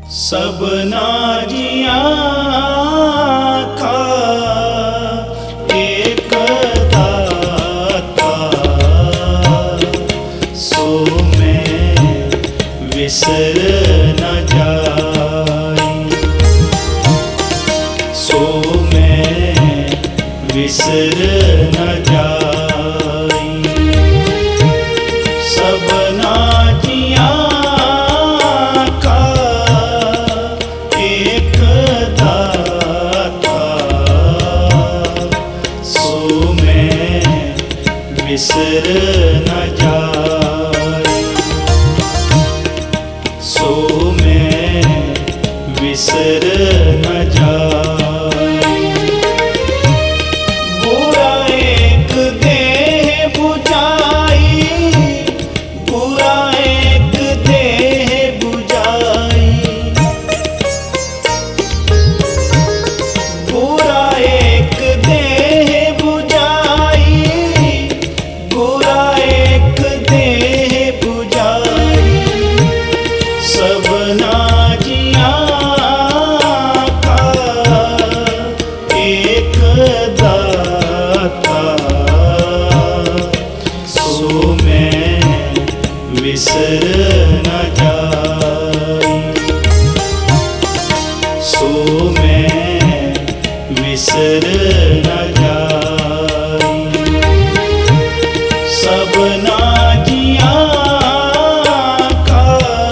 सबना जिया का एक दाता, सो मैं विसर न जाई, सो मैं विसर न जाई। सबना जिया विसर न जाई, सो मैं विसर न जाई। बुरा एक देह बुझाई, बुरा एक देह बुझाई, बुरा एक देह बुझाई, बुरा एक देह बुझाई। सबना जिया का एक दाता, सो मैं विसर न जाई, सो मैं विसर न जाई। सबना जिया का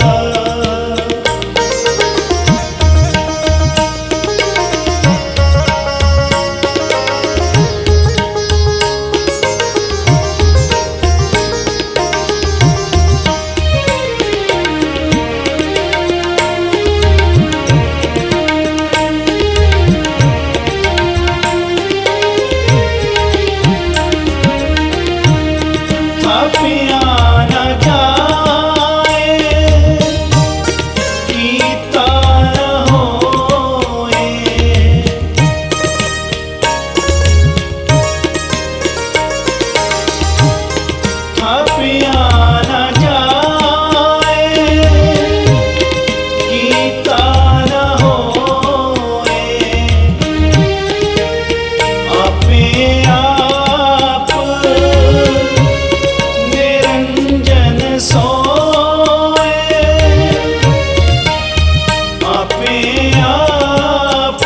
थापिया न जाए, कीता न होए, थापिया न जाए, कीता न होए। आपे आप निरंजन सोए, आपे आप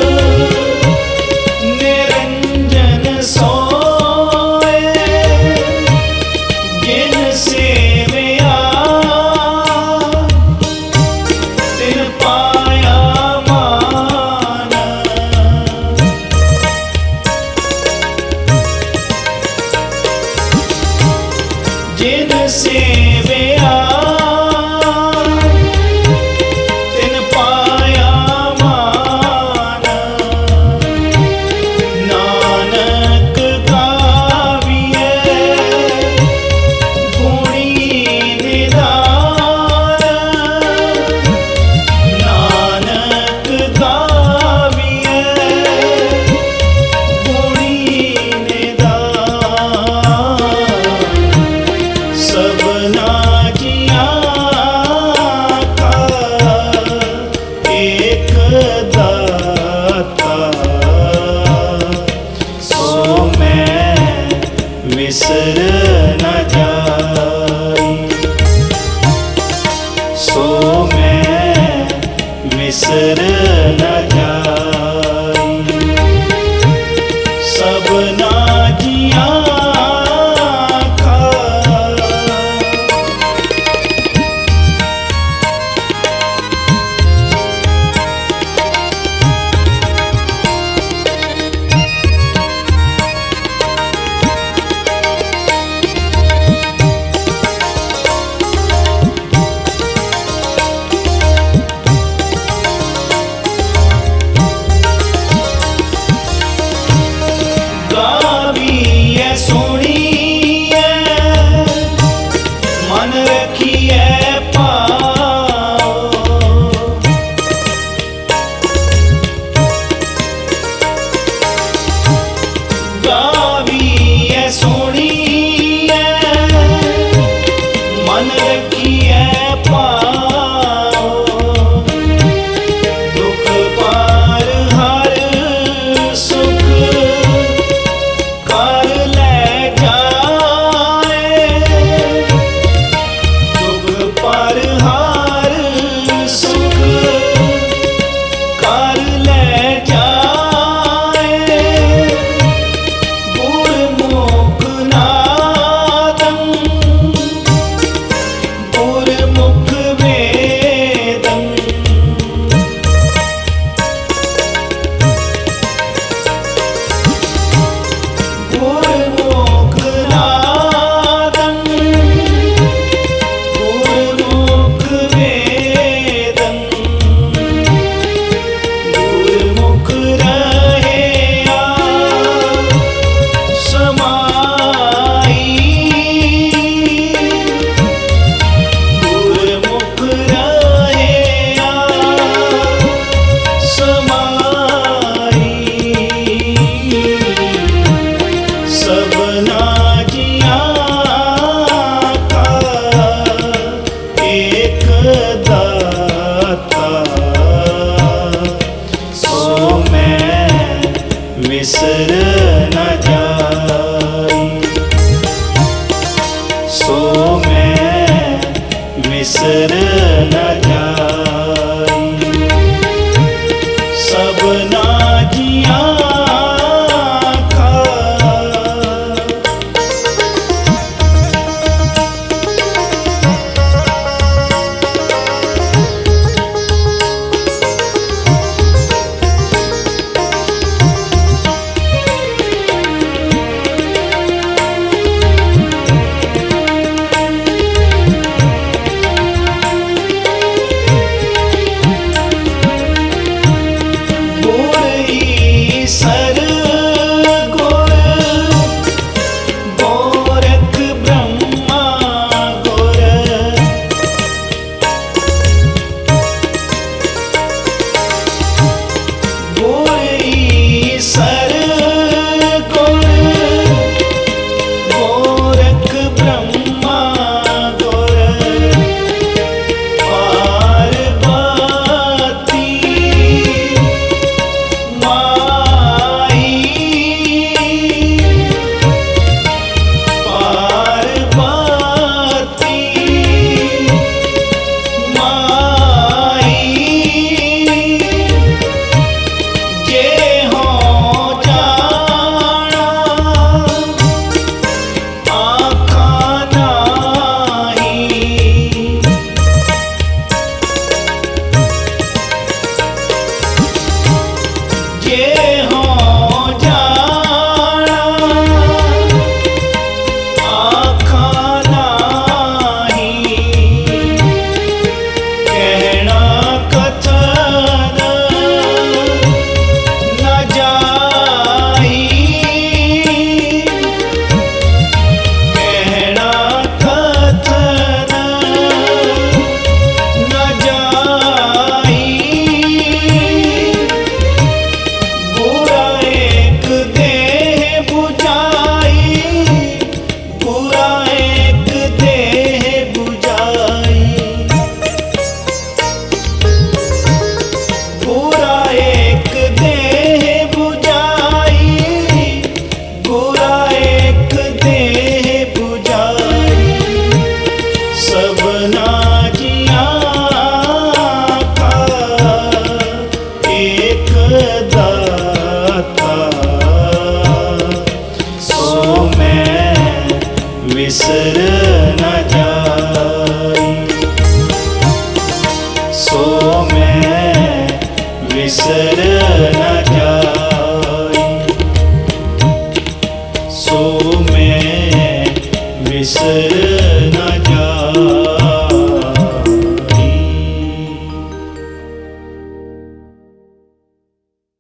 निरंजन सोए। जिन सेवया तिन पाया मान, जिन सेवया तिन पाया मान। नानक गाविए गुणी निधान, नानक गाविए गुणी निधान। सबना जिया का एक दाता, सो मैं विसर न जाई, सो मैं विसर न जाई। सबना जिया का गाविए सुनिए, मन रखिए पाओ। गाविए सुनिए, मन रखिए पाओ। विसर न जाई। सबना जिया विसर न जाई। सो मैं विसर न जाई। सो मैं विसर